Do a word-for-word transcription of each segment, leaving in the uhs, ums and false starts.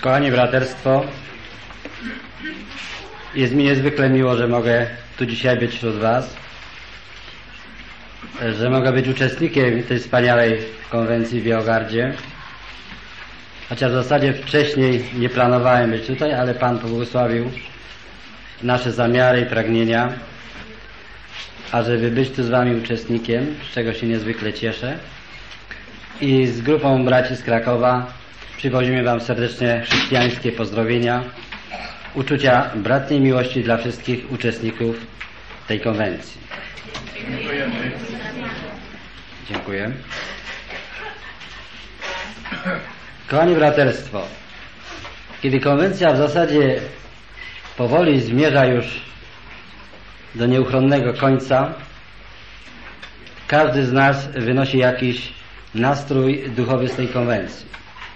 Kochani braterstwo, jest mi niezwykle miło, że mogę tu dzisiaj być wśród Was, że mogę być uczestnikiem tej wspaniałej konwencji w Białogardzie. Chociaż w zasadzie wcześniej nie planowałem być tutaj, ale Pan pobłogosławił nasze zamiary i pragnienia, ażeby być tu z Wami uczestnikiem, z czego się niezwykle cieszę. I z grupą braci z Krakowa przywozimy Wam serdecznie chrześcijańskie pozdrowienia, uczucia bratniej miłości dla wszystkich uczestników tej konwencji. Dziękujemy. Dziękuję. Kochani braterstwo, kiedy konwencja w zasadzie powoli zmierza już do nieuchronnego końca, każdy z nas wynosi jakiś nastrój duchowy z tej konwencji.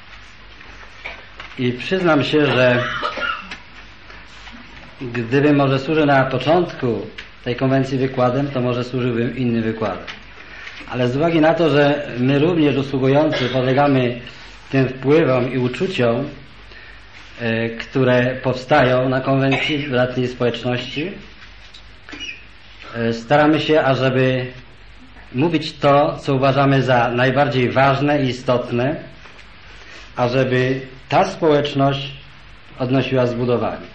I przyznam się, że gdybym może służył na początku tej konwencji wykładem, to może służyłbym innym wykładem. Ale z uwagi na to, że my również usługujący podlegamy tym wpływom i uczuciom, które powstają na konwencji bratniej społeczności, staramy się, ażeby mówić to, co uważamy za najbardziej ważne i istotne, ażeby ta społeczność odnosiła zbudowanie.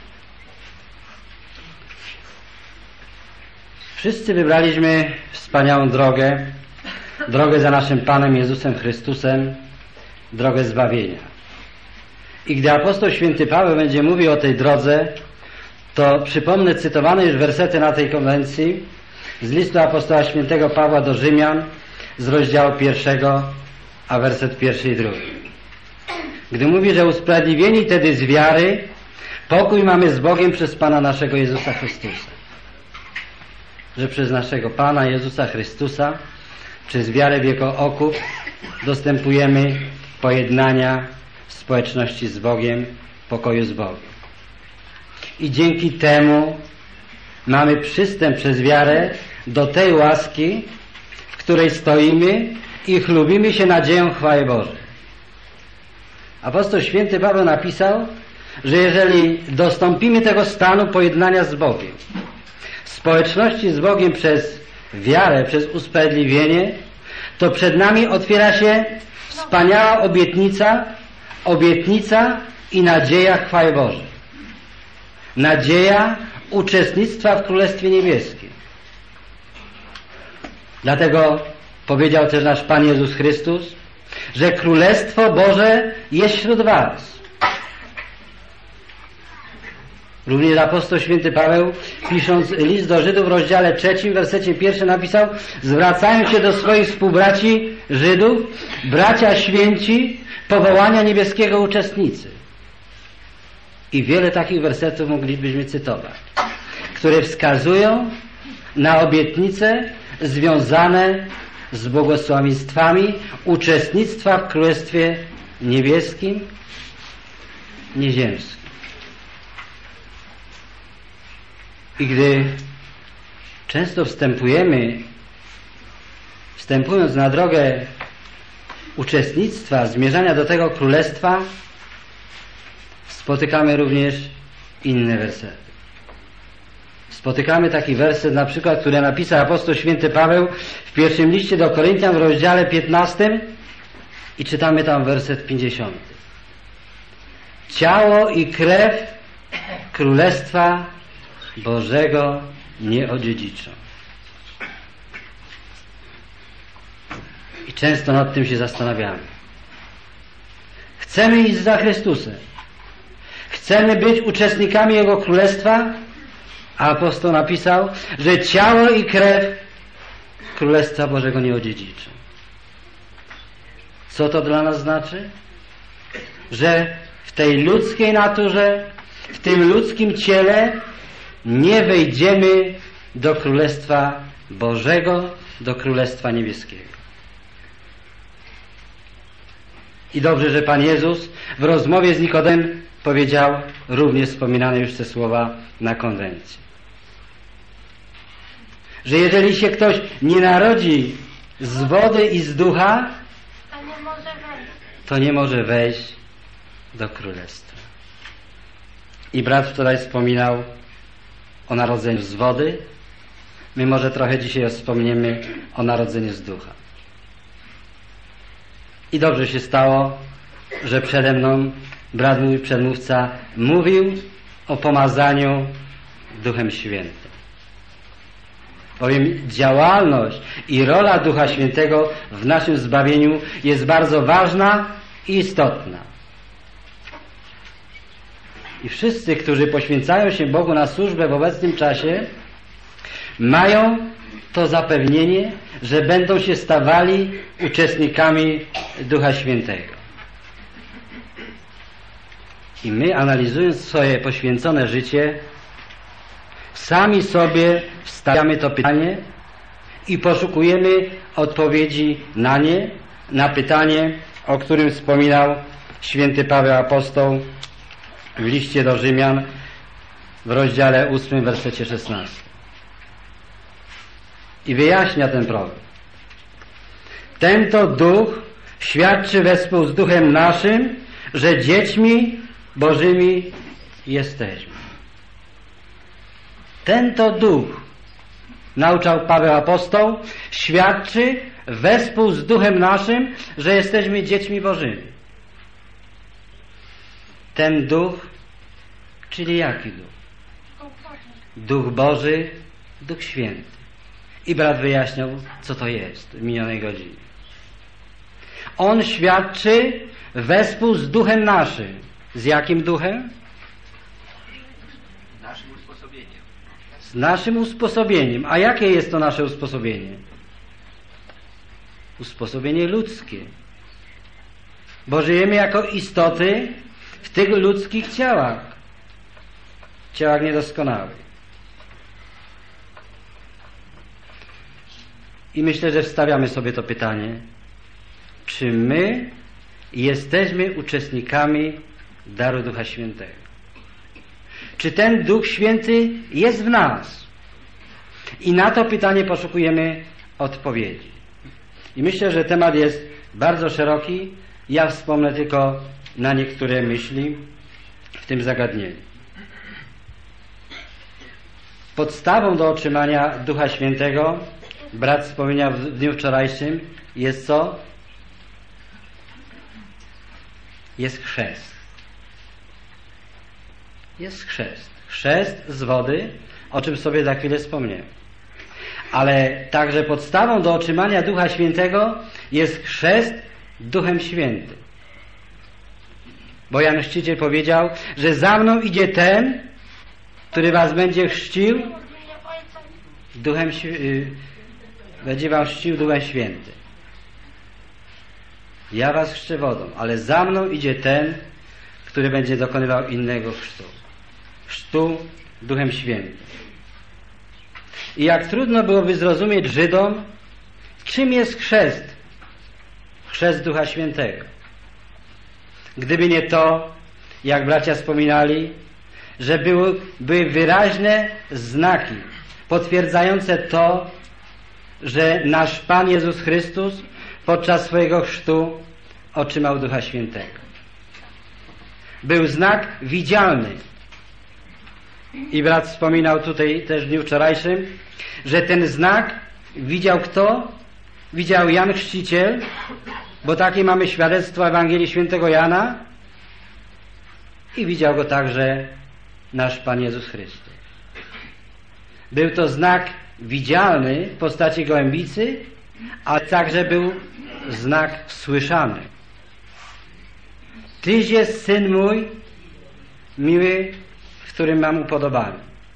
Wszyscy wybraliśmy wspaniałą drogę, drogę za naszym Panem Jezusem Chrystusem, drogę zbawienia. I gdy apostoł święty Paweł będzie mówił o tej drodze, to przypomnę cytowane już wersety na tej konwencji z listu apostoła świętego Pawła do Rzymian z rozdziału pierwszego, a werset pierwszy i drugi. Gdy mówi, że usprawiedliwieni tedy z wiary, pokój mamy z Bogiem przez Pana naszego Jezusa Chrystusa. Że przez naszego Pana Jezusa Chrystusa, przez wiarę w Jego okup, dostępujemy pojednania, społeczności z Bogiem, pokoju z Bogiem. I dzięki temu mamy przystęp przez wiarę do tej łaski, w której stoimy i chlubimy się nadzieją chwały Bożej. Apostoł święty Paweł napisał, że jeżeli dostąpimy tego stanu pojednania z Bogiem, społeczności z Bogiem przez wiarę, przez usprawiedliwienie, to przed nami otwiera się wspaniała obietnica, obietnica i nadzieja chwały Bożej. Nadzieja uczestnictwa w Królestwie Niebieskim. Dlatego powiedział też nasz Pan Jezus Chrystus, że Królestwo Boże jest wśród was. Również apostoł święty Paweł, pisząc list do Żydów w rozdziale trzecim, w wersecie pierwszym napisał, zwracając się do swoich współbraci Żydów, bracia święci, powołania niebieskiego uczestnicy. I wiele takich wersetów moglibyśmy cytować, które wskazują na obietnice związane z błogosławieństwami uczestnictwa w Królestwie Niebieskim, nieziemskim. I gdy często wstępujemy, wstępując na drogę uczestnictwa, zmierzania do tego Królestwa, spotykamy również inne wersety. Spotykamy taki werset, na przykład, który napisał apostoł święty Paweł w pierwszym liście do Koryntian w rozdziale piętnastym i czytamy tam werset pięćdziesiąty. Ciało i krew Królestwa Bożego nie odziedziczą. I często nad tym się zastanawiamy. Chcemy iść za Chrystusem. Chcemy być uczestnikami Jego Królestwa, a apostoł napisał, że ciało i krew Królestwa Bożego nie odziedziczą. Co to dla nas znaczy? Że w tej ludzkiej naturze, w tym ludzkim ciele nie wejdziemy do Królestwa Bożego, do Królestwa Niebieskiego. I dobrze, że Pan Jezus w rozmowie z Nikodemem powiedział również wspominane już te słowa na konwencji. Że jeżeli się ktoś nie narodzi z wody i z ducha, to nie może wejść do królestwa. I brat wczoraj wspominał o narodzeniu z wody. My może trochę dzisiaj wspomniemy o narodzeniu z ducha. I dobrze się stało, że przede mną brat mój przedmówca mówił o pomazaniu Duchem Świętym. Bowiem działalność i rola Ducha Świętego w naszym zbawieniu jest bardzo ważna i istotna. I wszyscy, którzy poświęcają się Bogu na służbę w obecnym czasie, mają to zapewnienie, że będą się stawali uczestnikami Ducha Świętego. I my, analizując swoje poświęcone życie, sami sobie stawiamy to pytanie i poszukujemy odpowiedzi na nie, na pytanie, o którym wspominał święty Paweł Apostoł w liście do Rzymian w rozdziale ósmym, wersecie szesnastym. I wyjaśnia ten problem. Ten to duch świadczy wespół z duchem naszym, że dziećmi Bożymi jesteśmy. Ten to duch, nauczał Paweł Apostoł, świadczy wespół z duchem naszym, że jesteśmy dziećmi Bożymi. Ten duch, czyli jaki duch? Duch Boży, Duch Święty. I brat wyjaśniał, co to jest w minionej godzinie. On świadczy wespół z duchem naszym. Z jakim duchem? Z naszym usposobieniem. Z naszym usposobieniem. A jakie jest to nasze usposobienie? Usposobienie ludzkie. Bo żyjemy jako istoty w tych ludzkich ciałach. Ciałach niedoskonałych. I myślę, że wstawiamy sobie to pytanie, czy my jesteśmy uczestnikami daru Ducha Świętego? Czy ten Duch Święty jest w nas? I na to pytanie poszukujemy odpowiedzi. I myślę, że temat jest bardzo szeroki. Ja wspomnę tylko na niektóre myśli w tym zagadnieniu. Podstawą do otrzymania Ducha Świętego, brat wspomniał w dniu wczorajszym, jest co? Jest chrzest. Jest chrzest. Chrzest z wody, o czym sobie za chwilę wspomniałem. Ale także podstawą do otrzymania Ducha Świętego jest chrzest Duchem Świętym. Bo Jan Chrzciciel powiedział, że za mną idzie ten, który was będzie chrzcił Duchem Świętym. Będzie wam chrzcił Duchem Świętym. Ja was chrzczę wodą, ale za mną idzie ten, który będzie dokonywał innego chrztu. Chrztu Duchem Świętym. I jak trudno byłoby zrozumieć Żydom, czym jest chrzest? Chrzest Ducha Świętego. Gdyby nie to, jak bracia wspominali, że były, były wyraźne znaki potwierdzające to, że nasz Pan Jezus Chrystus podczas swojego chrztu otrzymał Ducha Świętego. Był znak widzialny. I brat wspominał tutaj też w dniu wczorajszym, że ten znak widział kto? Widział Jan Chrzciciel, bo takie mamy świadectwo Ewangelii Świętego Jana, i widział go także nasz Pan Jezus Chrystus. Był to znak widzialny w postaci gołębicy, a także był znak słyszany. Tyś jest Syn mój, miły, w którym mam upodobanie.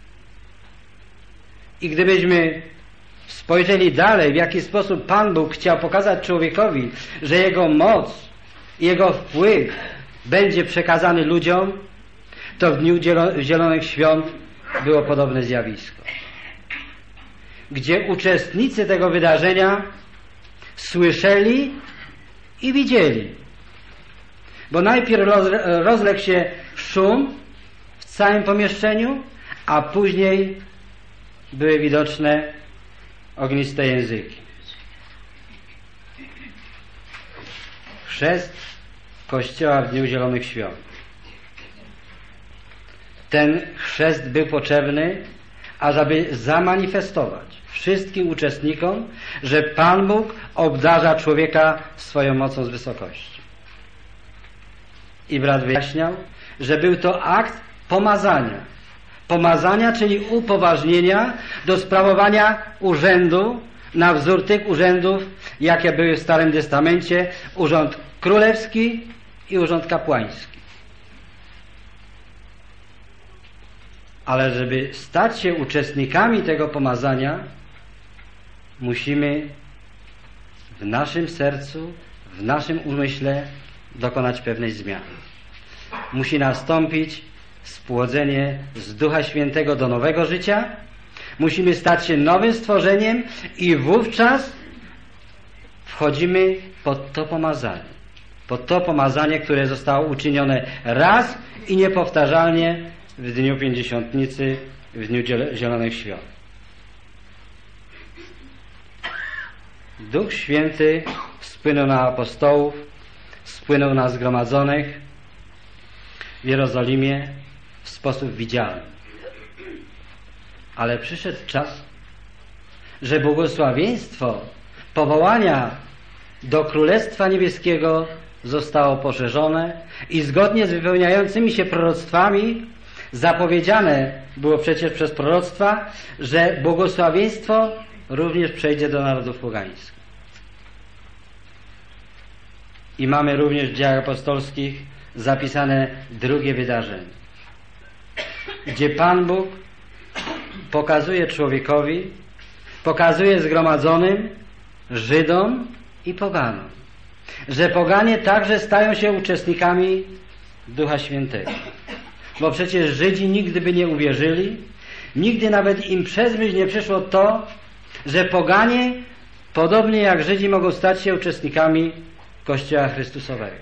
I gdybyśmy spojrzeli dalej, w jaki sposób Pan Bóg chciał pokazać człowiekowi, że Jego moc i Jego wpływ będzie przekazany ludziom, to w Dniu Zielonych Świąt było podobne zjawisko, gdzie uczestnicy tego wydarzenia słyszeli i widzieli. Bo najpierw rozległ się szum w całym pomieszczeniu, a później były widoczne ogniste języki. Chrzest Kościoła w Dniu Zielonych Świąt. ten chrzest był potrzebny, ażeby zamanifestować wszystkim uczestnikom, że Pan Bóg obdarza człowieka swoją mocą z wysokości. I brat wyjaśniał, że był to akt pomazania. Pomazania, czyli upoważnienia do sprawowania urzędu na wzór tych urzędów, jakie były w Starym Testamencie, urząd królewski i urząd kapłański. Ale żeby stać się uczestnikami tego pomazania, musimy w naszym sercu, w naszym umyśle dokonać pewnej zmiany. Musi nastąpić spłodzenie z Ducha Świętego do nowego życia. Musimy stać się nowym stworzeniem i wówczas wchodzimy pod to pomazanie. Pod to pomazanie, które zostało uczynione raz i niepowtarzalnie w dniu Pięćdziesiątnicy, w dniu Zielonych Świąt. Duch Święty spłynął na apostołów, spłynął na zgromadzonych w Jerozolimie w sposób widzialny. Ale przyszedł czas, że błogosławieństwo powołania do Królestwa Niebieskiego zostało poszerzone i zgodnie z wypełniającymi się proroctwami zapowiedziane było przecież przez proroctwa, że błogosławieństwo również przejdzie do narodów pogańskich. I mamy również w Dziejach Apostolskich zapisane drugie wydarzenie, gdzie Pan Bóg pokazuje człowiekowi, pokazuje zgromadzonym, Żydom i poganom, że poganie także stają się uczestnikami Ducha Świętego. Bo przecież Żydzi nigdy by nie uwierzyli, nigdy nawet im przez myśl nie przyszło to, że poganie, podobnie jak Żydzi, mogą stać się uczestnikami Kościoła Chrystusowego.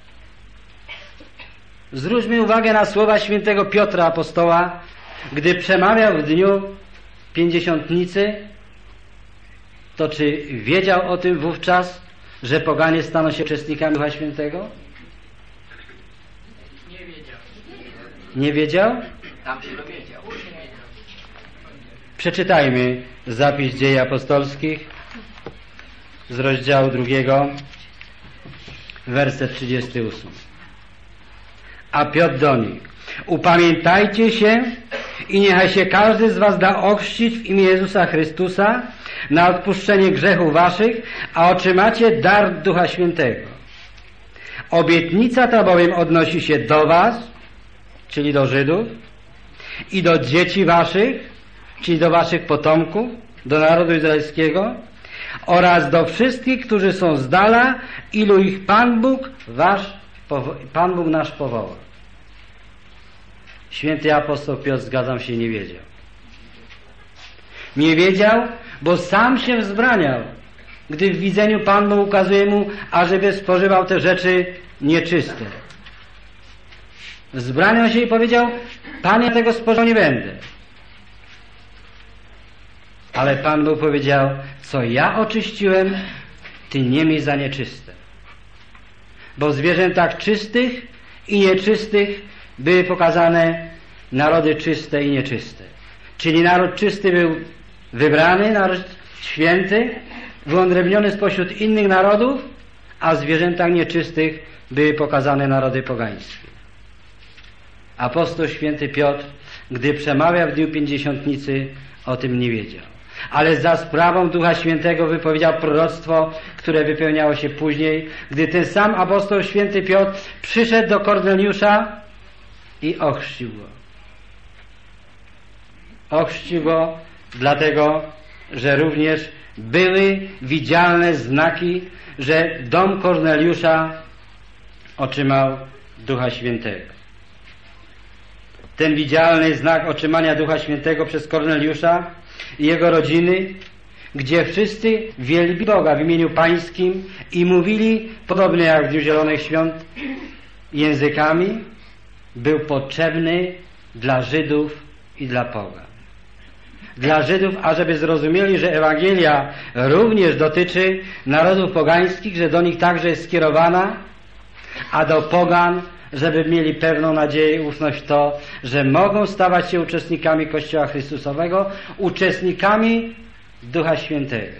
Zwróćmy uwagę na słowa świętego Piotra apostoła, gdy przemawiał w dniu Pięćdziesiątnicy, to czy wiedział o tym wówczas, że poganie staną się uczestnikami Ducha Świętego? Nie wiedział. Nie wiedział? Tam się dowiedział. Przeczytajmy zapis Dziejów Apostolskich z rozdziału drugiego, werset trzydziesty ósmy. A Piotr do nich: upamiętajcie się i niechaj się każdy z was da ochrzcić w imię Jezusa Chrystusa na odpuszczenie grzechów waszych, a otrzymacie dar Ducha Świętego. Obietnica ta bowiem odnosi się do was, czyli do Żydów, i do dzieci waszych, czyli do waszych potomków, do narodu izraelskiego, oraz do wszystkich, którzy są z dala, ilu ich Pan Bóg wasz, Pan Bóg nasz powoła. Święty apostoł Piotr, zgadzam się, nie wiedział. Nie wiedział, bo sam się wzbraniał, gdy w widzeniu Pan Bóg ukazuje mu, ażeby spożywał te rzeczy nieczyste. Wzbraniał się i powiedział: Pan, ja tego spożywał nie będę. Ale Pan Bóg powiedział: co ja oczyściłem, ty nie miej za nieczyste. Bo w zwierzętach czystych i nieczystych były pokazane narody czyste i nieczyste. Czyli naród czysty był wybrany, naród święty, wyodrębniony spośród innych narodów, a w zwierzętach nieczystych były pokazane narody pogańskie. Apostoł święty Piotr, gdy przemawiał w dniu Pięćdziesiątnicy, o tym nie wiedział. Ale za sprawą Ducha Świętego wypowiedział proroctwo, które wypełniało się później, gdy ten sam apostoł święty Piotr przyszedł do Korneliusza i ochrzcił go. Ochrzcił go dlatego, że również były widzialne znaki, że dom Korneliusza otrzymał Ducha Świętego. Ten widzialny znak otrzymania Ducha Świętego przez Korneliusza i jego rodziny, gdzie wszyscy wielbili Boga w imieniu Pańskim i mówili, podobnie jak w Dniu Zielonych Świąt, językami, był potrzebny dla Żydów i dla pogan. Dla Żydów, ażeby zrozumieli, że Ewangelia również dotyczy narodów pogańskich, że do nich także jest skierowana, a do pogan, żeby mieli pewną nadzieję i ufność w to, że mogą stawać się uczestnikami Kościoła Chrystusowego, uczestnikami Ducha Świętego.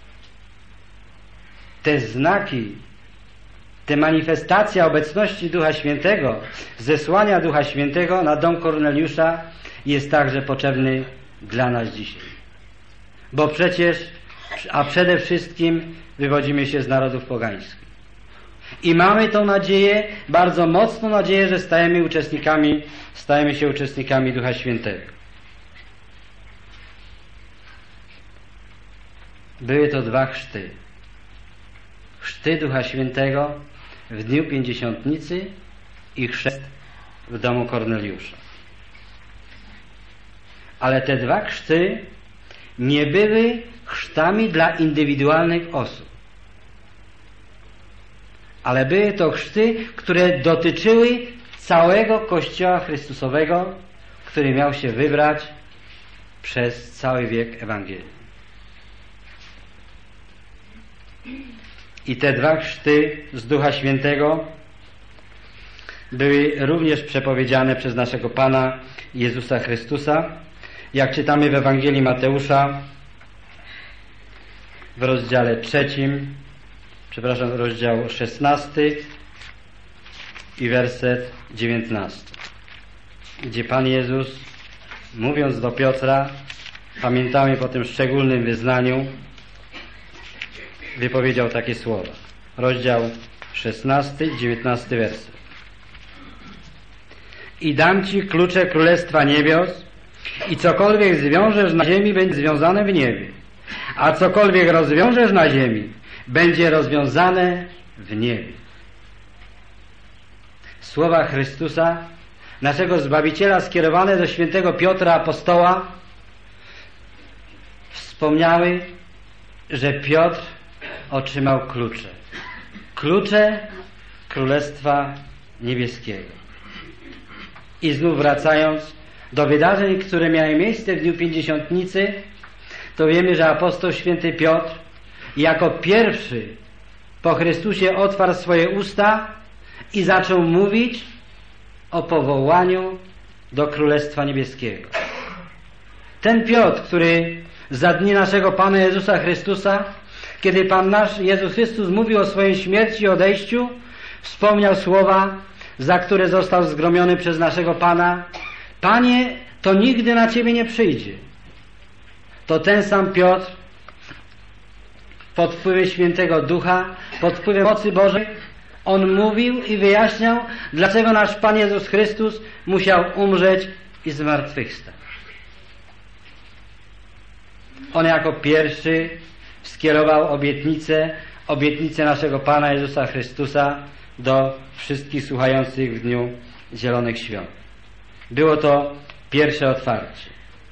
Te znaki, te manifestacja obecności Ducha Świętego, zesłania Ducha Świętego na dom Korneliusza jest także potrzebny dla nas dzisiaj. Bo przecież, a przede wszystkim wywodzimy się z narodów pogańskich. I mamy tą nadzieję, bardzo mocną nadzieję, że stajemy uczestnikami, stajemy się uczestnikami Ducha Świętego. Były to dwa chrzty. Chrzty Ducha Świętego w dniu Pięćdziesiątnicy i chrzest w domu Korneliusza. Ale te dwa chrzty nie były chrztami dla indywidualnych osób. Ale były to chrzty, które dotyczyły całego Kościoła Chrystusowego, który miał się wybrać przez cały wiek Ewangelii. I te dwa chrzty z Ducha Świętego były również przepowiedziane przez naszego Pana Jezusa Chrystusa, jak czytamy w Ewangelii Mateusza w rozdziale trzecim, przepraszam, rozdział szesnasty i werset dziewiętnasty, gdzie Pan Jezus, mówiąc do Piotra, pamiętamy po tym szczególnym wyznaniu, wypowiedział takie słowa. Rozdział szesnasty, dziewiętnasty werset. I dam Ci klucze Królestwa Niebios i cokolwiek zwiążesz na ziemi, będzie związane w niebie, a cokolwiek rozwiążesz na ziemi, będzie rozwiązane w niebie. Słowa Chrystusa, naszego Zbawiciela, skierowane do świętego Piotra Apostoła, wspomniały, że Piotr otrzymał klucze. Klucze Królestwa Niebieskiego. I znów wracając do wydarzeń, które miały miejsce w dniu Pięćdziesiątnicy, to wiemy, że apostoł święty Piotr jako pierwszy po Chrystusie otwarł swoje usta i zaczął mówić o powołaniu do Królestwa Niebieskiego. Ten Piotr, który za dni naszego Pana Jezusa Chrystusa, kiedy Pan nasz Jezus Chrystus mówił o swojej śmierci i odejściu, wspomniał słowa, za które został zgromiony przez naszego Pana: Panie, to nigdy na Ciebie nie przyjdzie. To ten sam Piotr pod wpływem Świętego Ducha, pod wpływem mocy Bożej, on mówił i wyjaśniał, dlaczego nasz Pan Jezus Chrystus musiał umrzeć i zmartwychwstać. On jako pierwszy skierował obietnicę, obietnicę naszego Pana Jezusa Chrystusa do wszystkich słuchających w dniu Zielonych Świąt. Było to pierwsze otwarcie.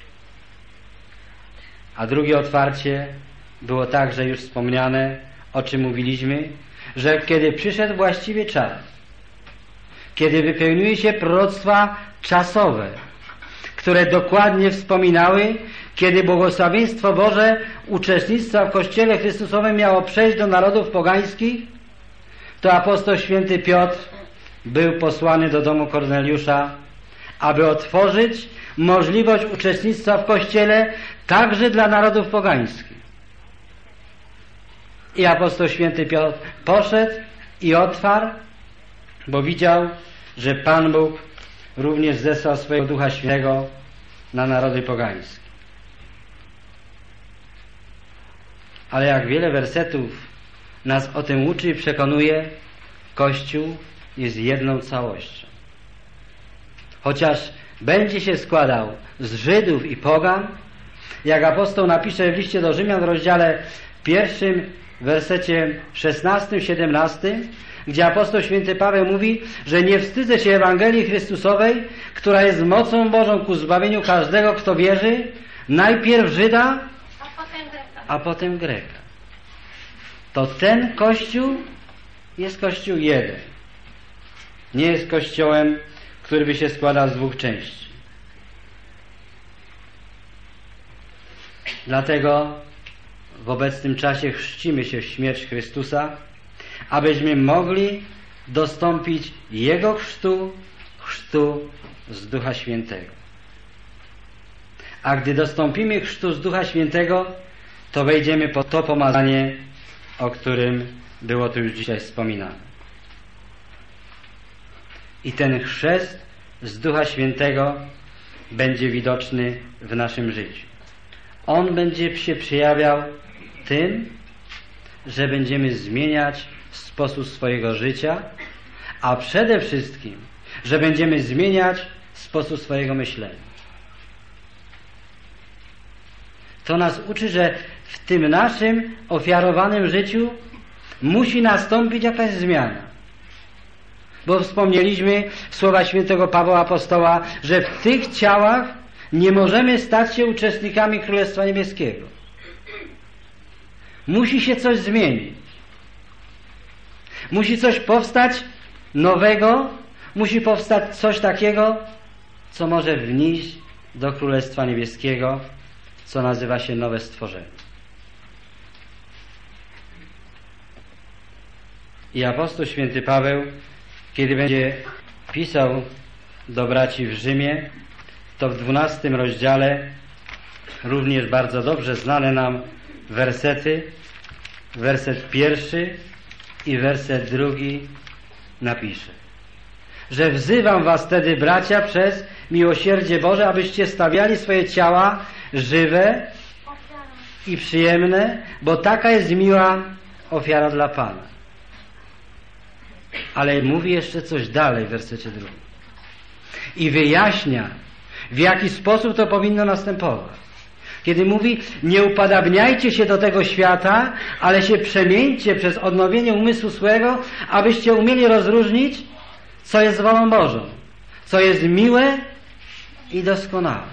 A drugie otwarcie było także już wspomniane, o czym mówiliśmy, że kiedy przyszedł właściwy czas, kiedy wypełniły się proroctwa czasowe, które dokładnie wspominały, kiedy błogosławieństwo Boże uczestnictwa w Kościele Chrystusowym miało przejść do narodów pogańskich, to apostoł święty Piotr był posłany do domu Korneliusza, aby otworzyć możliwość uczestnictwa w Kościele także dla narodów pogańskich. I apostoł święty Piotr poszedł i otwarł, bo widział, że Pan Bóg również zesłał swojego Ducha Świętego na narody pogańskie. Ale jak wiele wersetów nas o tym uczy i przekonuje, Kościół jest jedną całością. Chociaż będzie się składał z Żydów i pogan, jak apostoł napisze w liście do Rzymian w rozdziale pierwszym, w wersecie szesnastym, siedemnastym, gdzie apostoł święty Paweł mówi, że nie wstydzę się Ewangelii Chrystusowej, która jest mocą Bożą ku zbawieniu każdego, kto wierzy, najpierw Żyda, A potem Greka. a potem Greka. To ten Kościół jest Kościół jeden. Nie jest Kościołem, który by się składał z dwóch części. Dlatego w obecnym czasie chrzcimy się w śmierć Chrystusa, abyśmy mogli dostąpić Jego chrztu, chrztu z Ducha Świętego. A gdy dostąpimy chrztu z Ducha Świętego, to wejdziemy po to pomazanie, o którym było tu już dzisiaj wspominane. I ten chrzest z Ducha Świętego będzie widoczny w naszym życiu. On będzie się przejawiał tym, że będziemy zmieniać sposób swojego życia, a przede wszystkim, że będziemy zmieniać sposób swojego myślenia. To nas uczy, że w tym naszym ofiarowanym życiu musi nastąpić jakaś zmiana. Bo wspomnieliśmy słowa świętego Pawła Apostoła, że w tych ciałach nie możemy stać się uczestnikami Królestwa Niebieskiego. Musi się coś zmienić. Musi coś powstać nowego, musi powstać coś takiego, co może wnieść do Królestwa Niebieskiego, co nazywa się nowe stworzenie. I apostoł święty Paweł, kiedy będzie pisał do braci w Rzymie, to w dwunastym rozdziale również bardzo dobrze znane nam wersety, werset pierwszy i werset drugi napisze, że wzywam was wtedy, bracia, przez miłosierdzie Boże, abyście stawiali swoje ciała żywe i przyjemne, bo taka jest miła ofiara dla Pana. Ale mówi jeszcze coś dalej w wersecie drugim. I wyjaśnia, w jaki sposób to powinno następować. Kiedy mówi, nie upadabniajcie się do tego świata, ale się przemieńcie przez odnowienie umysłu swego, abyście umieli rozróżnić, co jest wolą Bożą, co jest miłe i doskonałe.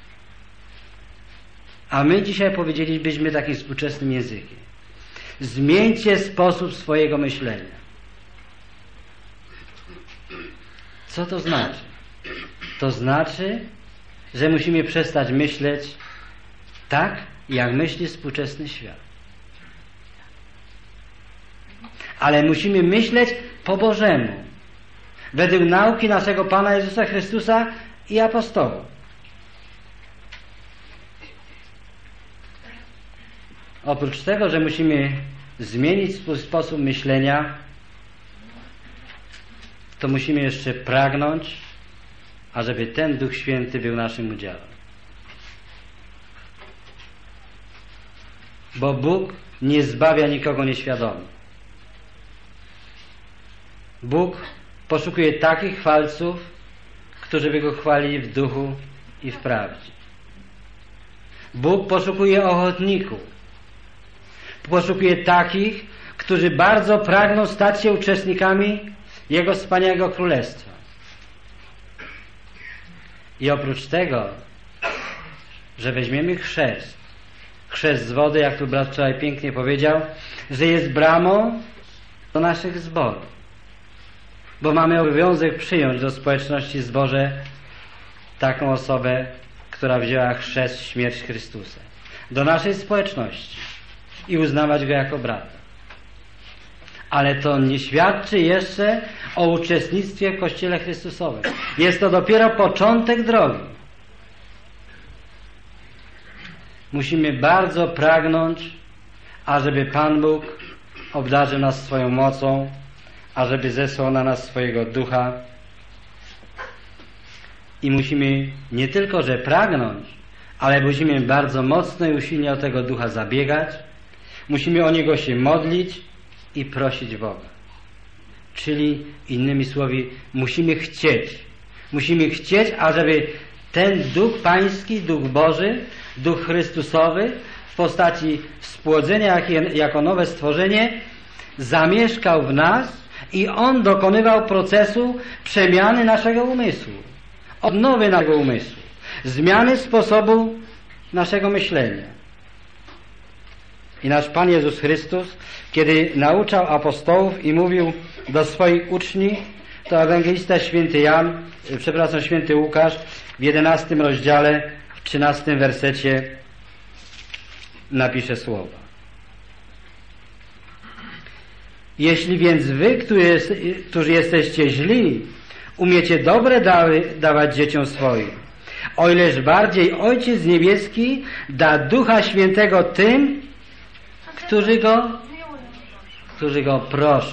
A my dzisiaj powiedzielibyśmy takim współczesnym językiem. Zmieńcie sposób swojego myślenia. Co to znaczy? To znaczy, że musimy przestać myśleć tak, jak myśli współczesny świat. Ale musimy myśleć po Bożemu, według nauki naszego Pana Jezusa Chrystusa i apostołów. Oprócz tego, że musimy zmienić swój sposób myślenia, to musimy jeszcze pragnąć, ażeby ten Duch Święty był naszym udziałem. Bo Bóg nie zbawia nikogo nieświadomie. Bóg poszukuje takich chwalców, którzy by Go chwalili w duchu i w prawdzie. Bóg poszukuje ochotników. Poszukuje takich, którzy bardzo pragną stać się uczestnikami Jego wspaniałego Królestwa. I oprócz tego, że weźmiemy chrzest, chrzest z wody, jak tu brat wczoraj pięknie powiedział, że jest bramą do naszych zborów. Bo mamy obowiązek przyjąć do społeczności zborze taką osobę, która wzięła chrzest w śmierć Chrystusa. Do naszej społeczności i uznawać Go jako brata. Ale to nie świadczy jeszcze o uczestnictwie w Kościele Chrystusowym. Jest to dopiero początek drogi. Musimy bardzo pragnąć, ażeby Pan Bóg obdarzył nas swoją mocą, ażeby zesłał na nas swojego Ducha. I musimy nie tylko, że pragnąć, ale musimy bardzo mocno i usilnie o tego Ducha zabiegać. Musimy o Niego się modlić i prosić Boga. Czyli innymi słowy, musimy chcieć. Musimy chcieć, ażeby ten Duch Pański, Duch Boży, Duch Chrystusowy w postaci spłodzenia jako nowe stworzenie zamieszkał w nas i On dokonywał procesu przemiany naszego umysłu, odnowy naszego umysłu, zmiany sposobu naszego myślenia. I nasz Pan Jezus Chrystus, kiedy nauczał apostołów i mówił do swoich uczniów, to ewangelista święty Jan, przepraszam, święty Łukasz w jedenastym rozdziale, w trzynastym wersecie napisze słowa. Jeśli więc wy, którzy jesteście źli, umiecie dobre dary dawać dzieciom swoim, o ileż bardziej Ojciec Niebieski da Ducha Świętego tym, którzy Go, którzy Go proszą.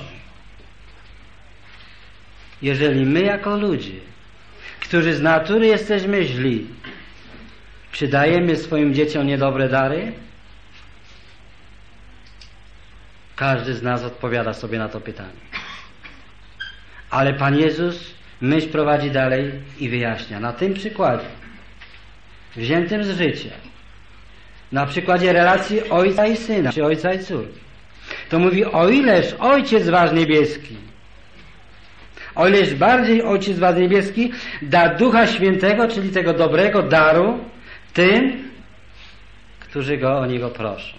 Jeżeli my jako ludzie, którzy z natury jesteśmy źli, czy dajemy swoim dzieciom niedobre dary? Każdy z nas odpowiada sobie na to pytanie. Ale Pan Jezus myśl prowadzi dalej i wyjaśnia. Na tym przykładzie, wziętym z życia, na przykładzie relacji ojca i syna, czy ojca i córki, to mówi, o ileż Ojciec Wasz Niebieski, o ileż bardziej Ojciec Wasz Niebieski da Ducha Świętego, czyli tego dobrego daru, tym, którzy Go o Niego proszą.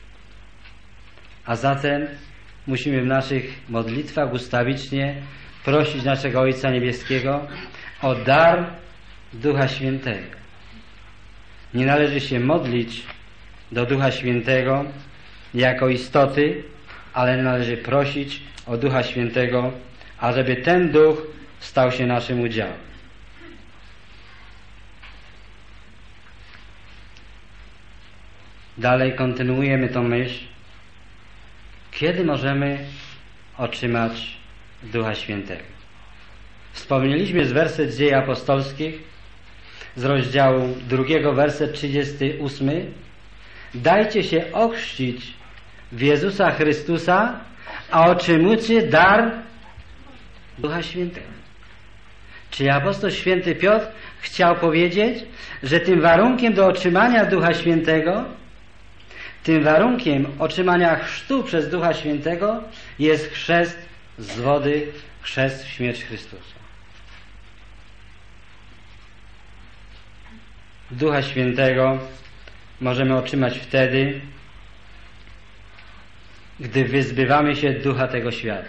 A zatem musimy w naszych modlitwach ustawicznie prosić naszego Ojca Niebieskiego o dar Ducha Świętego. Nie należy się modlić do Ducha Świętego jako istoty, ale należy prosić o Ducha Świętego, ażeby ten Duch stał się naszym udziałem. Dalej kontynuujemy tą myśl. Kiedy możemy otrzymać Ducha Świętego? Wspomnieliśmy z werset Dziejów Apostolskich, z rozdziału drugiego, werset trzydziesty ósmy. Dajcie się ochrzcić w Jezusa Chrystusa, a otrzymujcie dar Ducha Świętego. Czyli apostoł święty Piotr chciał powiedzieć, że tym warunkiem do otrzymania Ducha Świętego, tym warunkiem otrzymania chrztu przez Ducha Świętego jest chrzest z wody, chrzest w śmierć Chrystusa. Ducha Świętego możemy otrzymać wtedy, gdy wyzbywamy się ducha tego świata.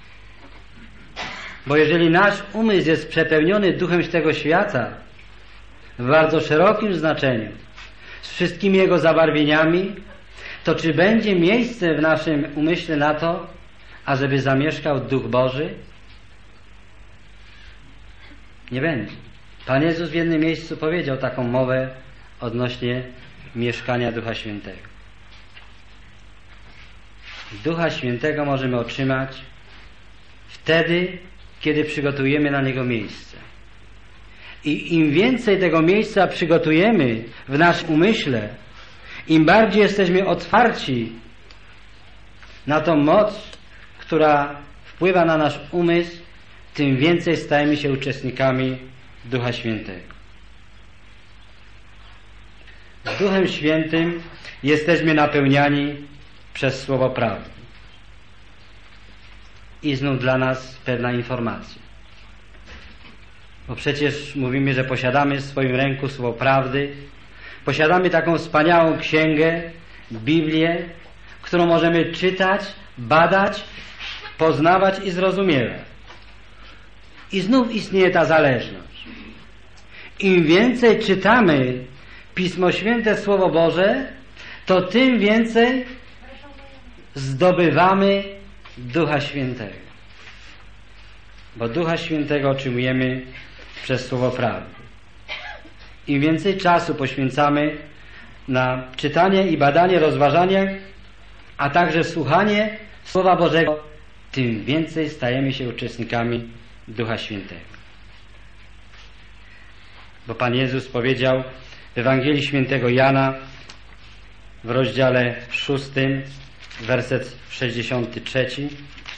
Bo jeżeli nasz umysł jest przepełniony duchem tego świata w bardzo szerokim znaczeniu, z wszystkimi jego zabarwieniami, to czy będzie miejsce w naszym umyśle na to, ażeby zamieszkał Duch Boży? Nie będzie. Pan Jezus w jednym miejscu powiedział taką mowę odnośnie mieszkania Ducha Świętego. Ducha Świętego możemy otrzymać wtedy, kiedy przygotujemy na Niego miejsce. I im więcej tego miejsca przygotujemy w naszym umyśle, im bardziej jesteśmy otwarci na tą moc, która wpływa na nasz umysł, tym więcej stajemy się uczestnikami Ducha Świętego. Duchem Świętym jesteśmy napełniani przez Słowo Prawdy. I znów dla nas pewna informacja. Bo przecież mówimy, że posiadamy w swoim ręku Słowo Prawdy, posiadamy taką wspaniałą księgę, Biblię, którą możemy czytać, badać, poznawać i zrozumiewać. I znów istnieje ta zależność. Im więcej czytamy Pismo Święte, Słowo Boże, to tym więcej zdobywamy Ducha Świętego. Bo Ducha Świętego otrzymujemy przez Słowo Prawdy. Im więcej czasu poświęcamy na czytanie i badanie, rozważanie, a także słuchanie Słowa Bożego, tym więcej stajemy się uczestnikami Ducha Świętego. Bo Pan Jezus powiedział w Ewangelii Świętego Jana w rozdziale szóstym, werset sześćdziesiąty trzeci.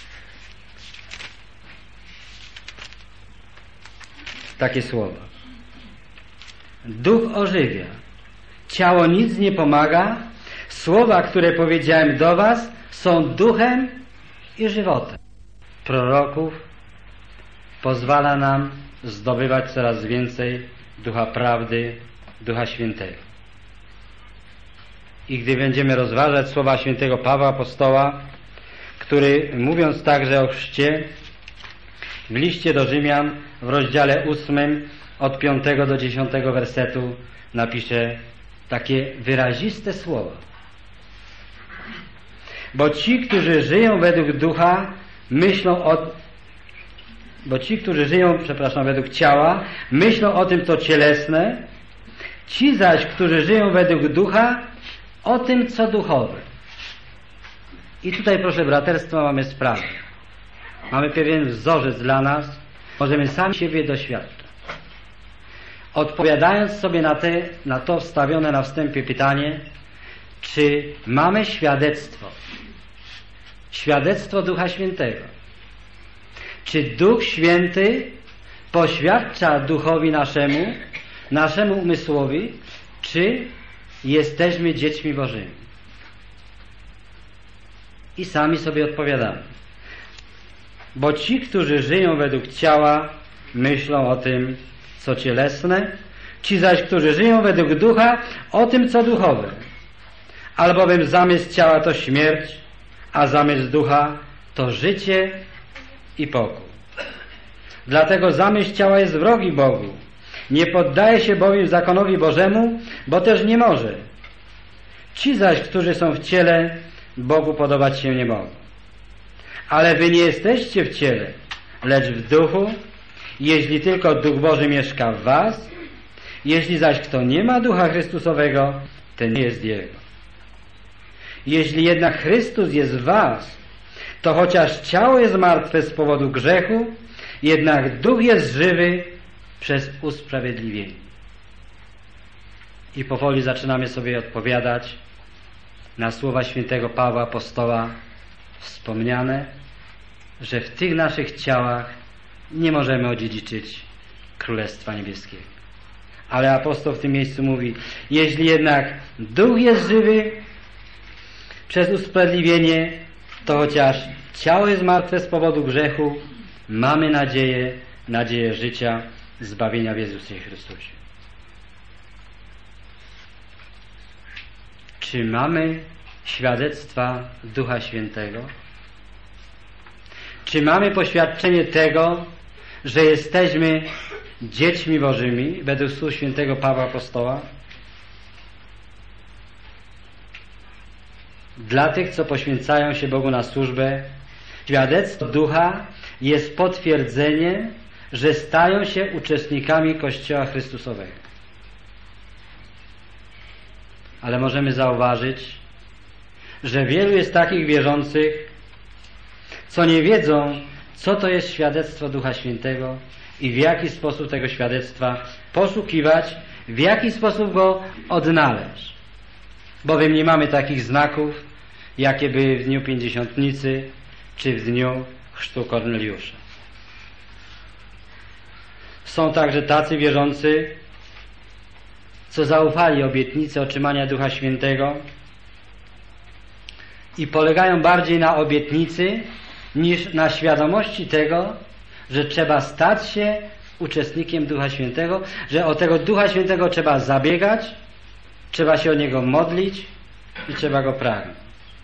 Takie słowa. Duch ożywia, ciało nic nie pomaga, słowa, które powiedziałem do was, są duchem i żywotem. Proroków pozwala nam zdobywać coraz więcej Ducha Prawdy, Ducha Świętego. I gdy będziemy rozważać słowa świętego Pawła Apostoła, który mówiąc także o chrzcie, w liście do Rzymian w rozdziale ósmym od piątego do dziesiątego wersetu napisze takie wyraziste słowa. Bo ci, którzy żyją według ducha, myślą o... Bo ci, którzy żyją, przepraszam, według ciała, myślą o tym, co cielesne, ci zaś, którzy żyją według ducha, o tym, co duchowe. I tutaj, proszę braterstwa, mamy sprawę. Mamy pewien wzorzec dla nas, możemy sami siebie doświadczać. Odpowiadając sobie na, te, na to wstawione na wstępie pytanie, czy mamy świadectwo, świadectwo Ducha Świętego. Czy Duch Święty poświadcza duchowi naszemu, naszemu umysłowi, czy jesteśmy dziećmi Bożymi? I sami sobie odpowiadamy. Bo ci, którzy żyją według ciała, myślą o tym, co cielesne, ci zaś, którzy żyją według ducha, o tym, co duchowe. Albowiem zamysł ciała to śmierć, a zamysł ducha to życie i pokój. Dlatego zamysł ciała jest wrogi Bogu. Nie poddaje się bowiem zakonowi Bożemu, bo też nie może. Ci zaś, którzy są w ciele, Bogu podobać się nie mogą. Ale wy nie jesteście w ciele, lecz w duchu, jeśli tylko Duch Boży mieszka w was. Jeśli zaś kto nie ma Ducha Chrystusowego, ten nie jest Jego. Jeśli jednak Chrystus jest w was, to chociaż ciało jest martwe z powodu grzechu, jednak duch jest żywy przez usprawiedliwienie. I powoli zaczynamy sobie odpowiadać na słowa świętego Pawła Apostoła wspomniane, że w tych naszych ciałach nie możemy odziedziczyć Królestwa Niebieskiego. Ale apostoł w tym miejscu mówi, jeśli jednak duch jest żywy przez usprawiedliwienie, to chociaż ciało jest martwe z powodu grzechu, mamy nadzieję, nadzieję życia, zbawienia w Jezusie Chrystusie. Czy mamy świadectwa Ducha Świętego? Czy mamy poświadczenie tego, że jesteśmy dziećmi Bożymi według słów świętego Pawła Apostoła? Dla tych, co poświęcają się Bogu na służbę, świadectwo Ducha jest potwierdzeniem, że stają się uczestnikami Kościoła Chrystusowego. Ale możemy zauważyć, że wielu jest takich wierzących, co nie wiedzą, co to jest świadectwo Ducha Świętego i w jaki sposób tego świadectwa poszukiwać, w jaki sposób go odnaleźć. Bowiem nie mamy takich znaków, jakie były w dniu Pięćdziesiątnicy czy w dniu chrztu Korneliusza. Są także tacy wierzący, co zaufali obietnicy otrzymania Ducha Świętego i polegają bardziej na obietnicy niż na świadomości tego, że trzeba stać się uczestnikiem Ducha Świętego, że o tego Ducha Świętego trzeba zabiegać, trzeba się o Niego modlić i trzeba Go pragnąć.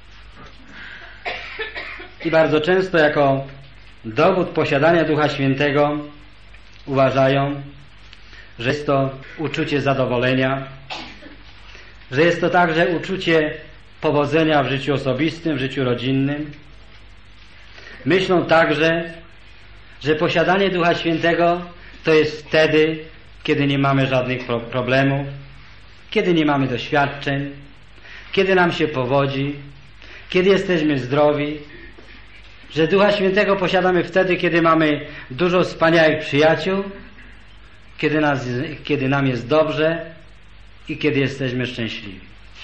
I bardzo często jako dowód posiadania Ducha Świętego uważają, że jest to uczucie zadowolenia, że jest to także uczucie powodzenia w życiu osobistym, w życiu rodzinnym. Myślą także, że posiadanie Ducha Świętego to jest wtedy, kiedy nie mamy żadnych pro- problemów, kiedy nie mamy doświadczeń, kiedy nam się powodzi, kiedy jesteśmy zdrowi, że Ducha Świętego posiadamy wtedy, kiedy mamy dużo wspaniałych przyjaciół, kiedy, nas, kiedy nam jest dobrze i kiedy jesteśmy szczęśliwi.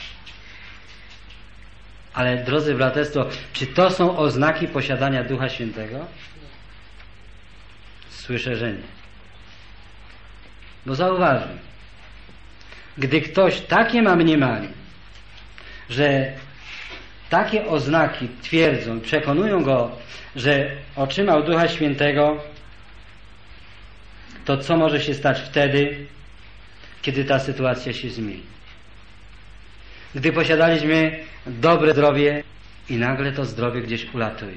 Ale drodzy braterstwo, czy to są oznaki posiadania Ducha Świętego? Słyszę, że nie. Bo zauważmy, gdy ktoś takie ma mniemanie, że takie oznaki twierdzą, przekonują go, że otrzymał Ducha Świętego, to co może się stać wtedy, kiedy ta sytuacja się zmieni? Gdy posiadaliśmy dobre zdrowie i nagle to zdrowie gdzieś ulatuje.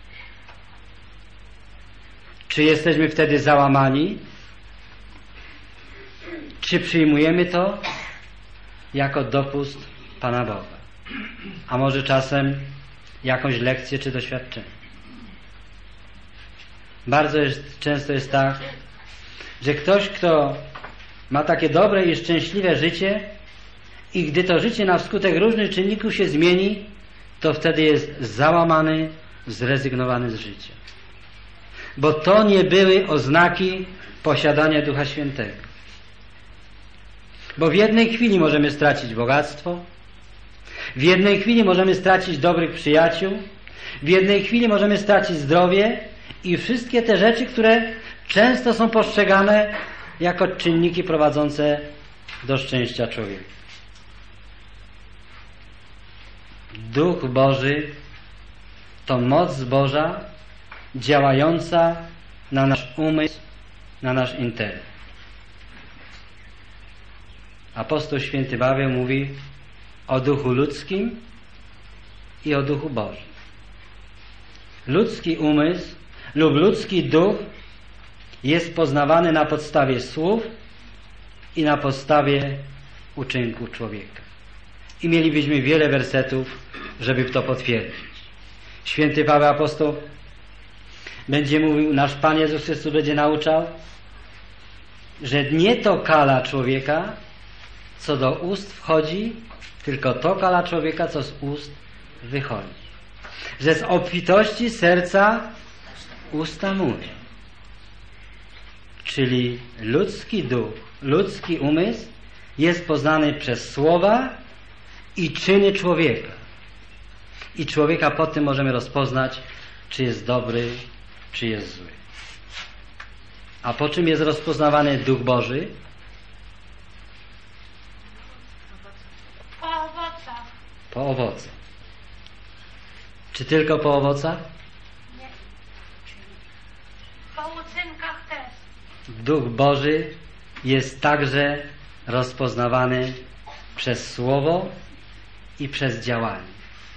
Czy jesteśmy wtedy załamani? Czy przyjmujemy to jako dopust Pana Boga? A może czasem jakąś lekcję czy doświadczenie. Bardzo jest, często jest tak, że ktoś, kto ma takie dobre i szczęśliwe życie i gdy to życie na skutek różnych czynników się zmieni, to wtedy jest załamany, zrezygnowany z życia. Bo to nie były oznaki posiadania Ducha Świętego. Bo w jednej chwili możemy stracić bogactwo, w jednej chwili możemy stracić dobrych przyjaciół, w jednej chwili możemy stracić zdrowie i wszystkie te rzeczy, które często są postrzegane jako czynniki prowadzące do szczęścia człowieka. Duch Boży to moc Boża działająca na nasz umysł, na nasz intelekt. Apostoł święty Paweł mówi o duchu ludzkim i o duchu Bożym. Ludzki umysł lub ludzki duch jest poznawany na podstawie słów i na podstawie uczynku człowieka. I mielibyśmy wiele wersetów, żeby to potwierdzić. Święty Paweł apostoł będzie mówił, nasz Pan Jezus Chrystus będzie nauczał, że nie to kala człowieka, co do ust wchodzi, tylko to kala człowieka, co z ust wychodzi. Że z obfitości serca usta mówią. Czyli ludzki duch, ludzki umysł jest poznany przez słowa i czyny człowieka. I człowieka po tym możemy rozpoznać, czy jest dobry, czy jest zły. A po czym jest rozpoznawany Duch Boży? Po owocach. Po owocach. Czy tylko po owocach? Nie. Po uczynkach też. Duch Boży jest także rozpoznawany przez słowo i przez działanie.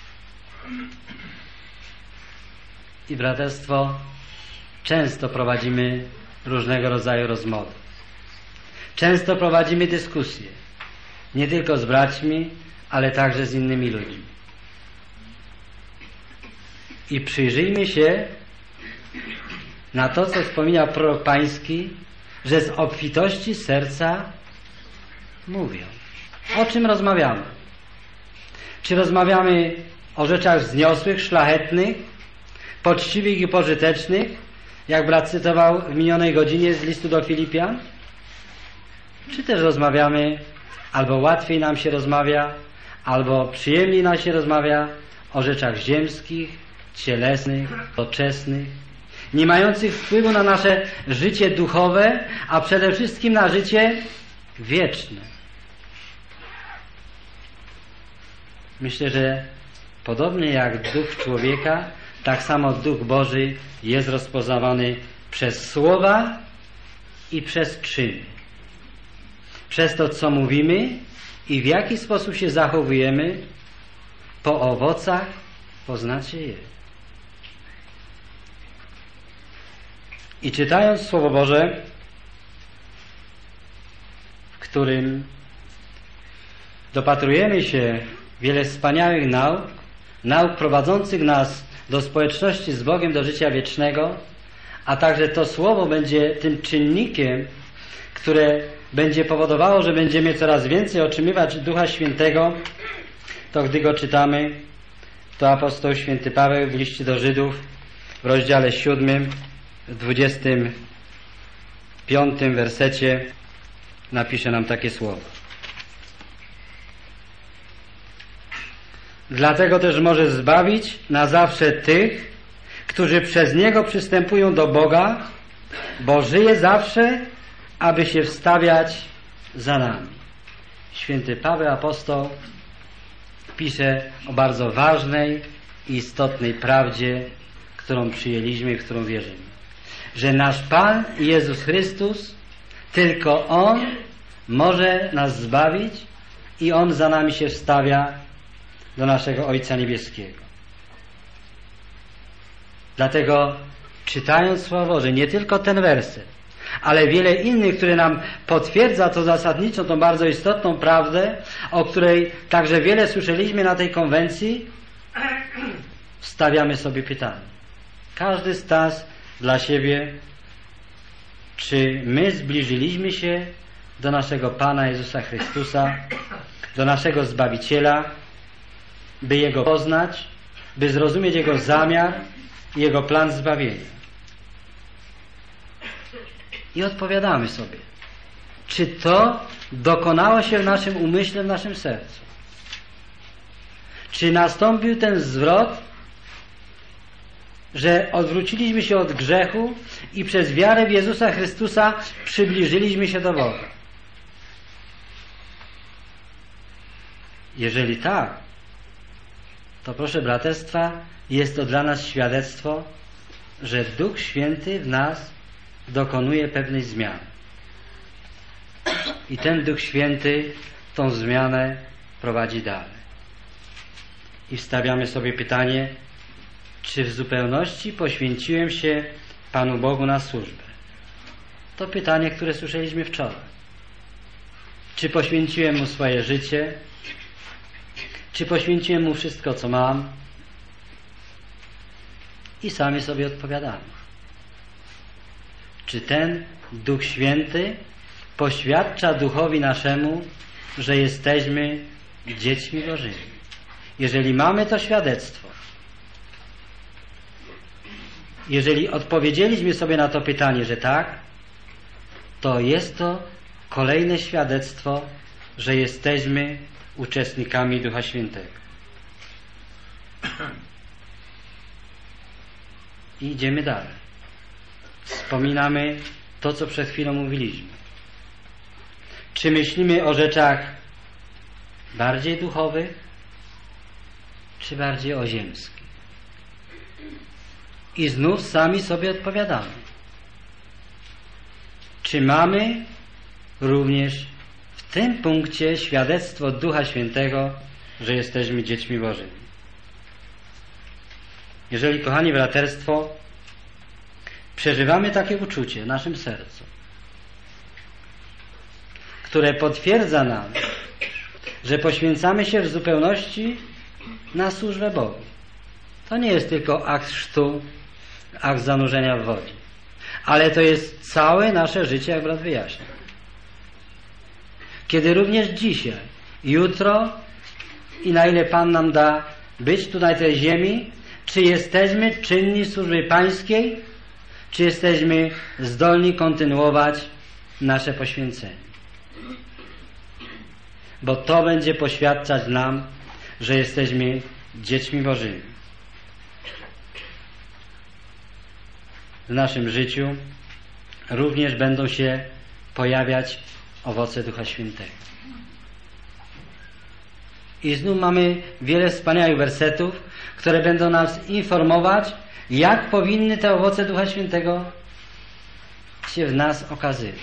I braterstwo, często prowadzimy różnego rodzaju rozmowy. Często prowadzimy dyskusje. Nie tylko z braćmi, ale także z innymi ludźmi. I przyjrzyjmy się na to, co wspomina prorok Pański, że z obfitości serca mówią. O czym rozmawiamy? Czy rozmawiamy o rzeczach wzniosłych, szlachetnych, poczciwych i pożytecznych, jak brat cytował w minionej godzinie z listu do Filipian? Czy też rozmawiamy, albo łatwiej nam się rozmawia, albo przyjemniej nam się rozmawia o rzeczach ziemskich, cielesnych, doczesnych, nie mających wpływu na nasze życie duchowe, a przede wszystkim na życie wieczne. Myślę, że podobnie jak duch człowieka, tak samo duch Boży jest rozpoznawany przez słowa i przez czyny. Przez to, co mówimy i w jaki sposób się zachowujemy, po owocach poznacie je. I czytając Słowo Boże, w którym dopatrujemy się wiele wspaniałych nauk, nauk prowadzących nas do społeczności z Bogiem, do życia wiecznego, a także to Słowo będzie tym czynnikiem, które będzie powodowało, że będziemy coraz więcej otrzymywać Ducha Świętego, to gdy go czytamy, to apostoł święty Paweł w liście do Żydów w rozdziale siódmym, w dwudziestym piątym wersecie napisze nam takie słowa. Dlatego też może zbawić na zawsze tych, którzy przez Niego przystępują do Boga, bo żyje zawsze, aby się wstawiać za nami. Święty Paweł apostoł pisze o bardzo ważnej i istotnej prawdzie, którą przyjęliśmy, w którą wierzymy. Że nasz Pan Jezus Chrystus, tylko On może nas zbawić i On za nami się wstawia do naszego Ojca Niebieskiego. Dlatego czytając Słowo Boże, nie tylko ten werset, ale wiele innych, które nam potwierdza to zasadniczo, tą bardzo istotną prawdę, o której także wiele słyszeliśmy na tej konwencji, stawiamy sobie pytanie. Każdy z nas dla siebie, czy my zbliżyliśmy się do naszego Pana Jezusa Chrystusa, do naszego Zbawiciela, by Jego poznać, by zrozumieć Jego zamiar i Jego plan zbawienia. I odpowiadamy sobie, czy to dokonało się w naszym umyśle, w naszym sercu? Czy nastąpił ten zwrot, że odwróciliśmy się od grzechu i przez wiarę w Jezusa Chrystusa przybliżyliśmy się do Boga? Jeżeli tak, to proszę braterstwa, jest to dla nas świadectwo, że Duch Święty w nas dokonuje pewnej zmiany. I ten Duch Święty tą zmianę prowadzi dalej. I stawiamy sobie pytanie, czy w zupełności poświęciłem się Panu Bogu na służbę? To pytanie, które słyszeliśmy wczoraj. Czy poświęciłem Mu swoje życie? Czy poświęciłem Mu wszystko, co mam? I sami sobie odpowiadamy. Czy ten Duch Święty poświadcza Duchowi naszemu, że jesteśmy dziećmi Bożymi? Jeżeli mamy to świadectwo, jeżeli odpowiedzieliśmy sobie na to pytanie, że tak, to jest to kolejne świadectwo, że jesteśmy uczestnikami Ducha Świętego. I idziemy dalej. Wspominamy to, co przed chwilą mówiliśmy. Czy myślimy o rzeczach bardziej duchowych, czy bardziej o ziemskich? I znów sami sobie odpowiadamy. Czy mamy również w tym punkcie świadectwo Ducha Świętego, że jesteśmy dziećmi Bożymi? Jeżeli, kochani braterstwo, przeżywamy takie uczucie w naszym sercu, które potwierdza nam, że poświęcamy się w zupełności na służbę Bogu. To nie jest tylko akt chrztu, akt zanurzenia w wodzie, ale to jest całe nasze życie, jak brat wyjaśnił. Kiedy również dzisiaj, jutro i na ile Pan nam da być tu na tej ziemi, czy jesteśmy czynni służby pańskiej, czy jesteśmy zdolni kontynuować nasze poświęcenie. Bo to będzie poświadczać nam, że jesteśmy dziećmi Bożymi. W naszym życiu również będą się pojawiać owoce Ducha Świętego. I znów mamy wiele wspaniałych wersetów, które będą nas informować, jak powinny te owoce Ducha Świętego się w nas okazywać.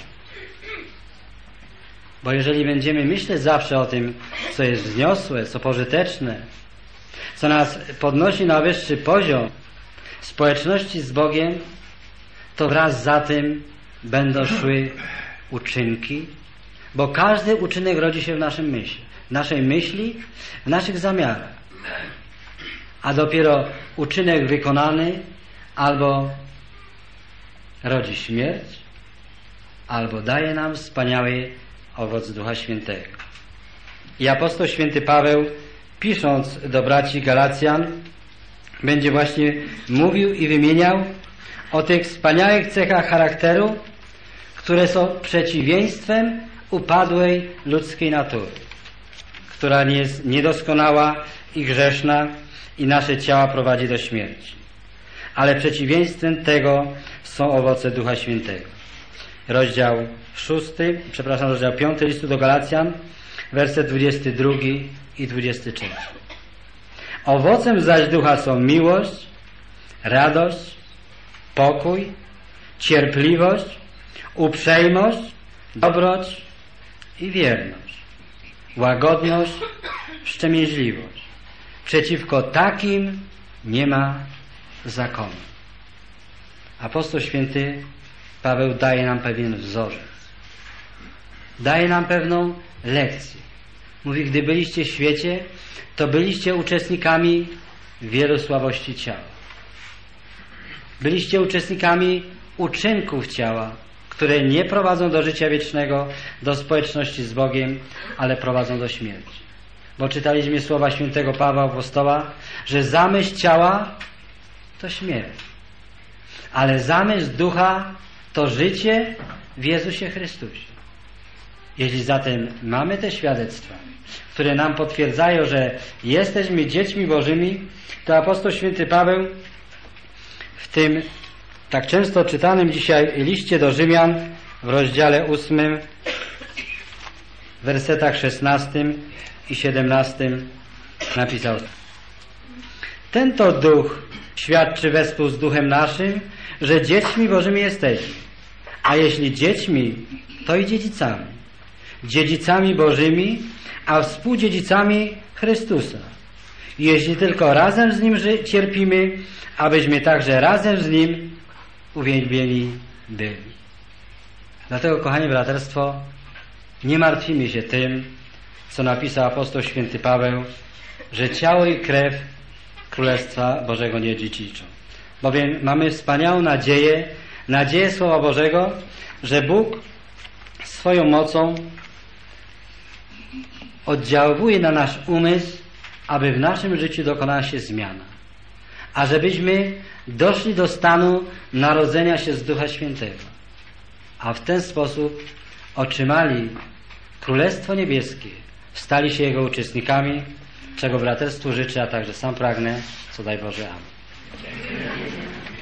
Bo jeżeli będziemy myśleć zawsze o tym, co jest wzniosłe, co pożyteczne, co nas podnosi na wyższy poziom społeczności z Bogiem, to wraz za tym będą szły uczynki, bo każdy uczynek rodzi się w naszym myśli, w naszej myśli, w naszych zamiarach. A dopiero uczynek wykonany albo rodzi śmierć, albo daje nam wspaniały owoc Ducha Świętego. I apostoł święty Paweł, pisząc do braci Galacjan, będzie właśnie mówił i wymieniał o tych wspaniałych cechach charakteru, które są przeciwieństwem upadłej ludzkiej natury, która jest niedoskonała i grzeszna i nasze ciała prowadzi do śmierci. Ale przeciwieństwem tego są owoce Ducha Świętego. Rozdział szósty, przepraszam, rozdział piąty listu do Galacjan, werset dwudziesty drugi i dwudziesty trzeci. Owocem zaś Ducha są miłość, radość, pokój, cierpliwość, uprzejmość, dobroć i wierność, łagodność, wstrzemięźliwość. Przeciwko takim nie ma zakonu. Apostoł święty Paweł daje nam pewien wzorzec. Daje nam pewną lekcję. Mówi, gdy byliście w świecie, to byliście uczestnikami wielu słabości ciała. Byliście uczestnikami uczynków ciała, które nie prowadzą do życia wiecznego, do społeczności z Bogiem, ale prowadzą do śmierci. Bo czytaliśmy słowa świętego Pawła Apostoła, że zamysł ciała to śmierć, ale zamysł ducha to życie w Jezusie Chrystusie. Jeśli zatem mamy te świadectwa, które nam potwierdzają, że jesteśmy dziećmi Bożymi, to apostoł święty Paweł w tym tak często czytanym dzisiaj liście do Rzymian w rozdziale ósmym, w wersetach szesnastym i siedemnastym napisał: ten to duch świadczy wespół z duchem naszym, że dziećmi Bożymi jesteśmy. A jeśli dziećmi, to i dziedzicami. Dziedzicami Bożymi, a współdziedzicami Chrystusa. I jeśli tylko razem z Nim cierpimy, abyśmy także razem z Nim uwielbieni byli. Dlatego, kochani braterstwo, nie martwimy się tym, co napisał apostoł święty Paweł, że ciało i krew Królestwa Bożego nie dziedziczą. Bowiem mamy wspaniałą nadzieję, nadzieję Słowa Bożego, że Bóg swoją mocą oddziałuje na nasz umysł, aby w naszym życiu dokonała się zmiana. A żebyśmy doszli do stanu narodzenia się z Ducha Świętego. A w ten sposób otrzymali Królestwo Niebieskie, stali się Jego uczestnikami, czego braterstwu życzę, a także sam pragnę, co daj Boże. Amen.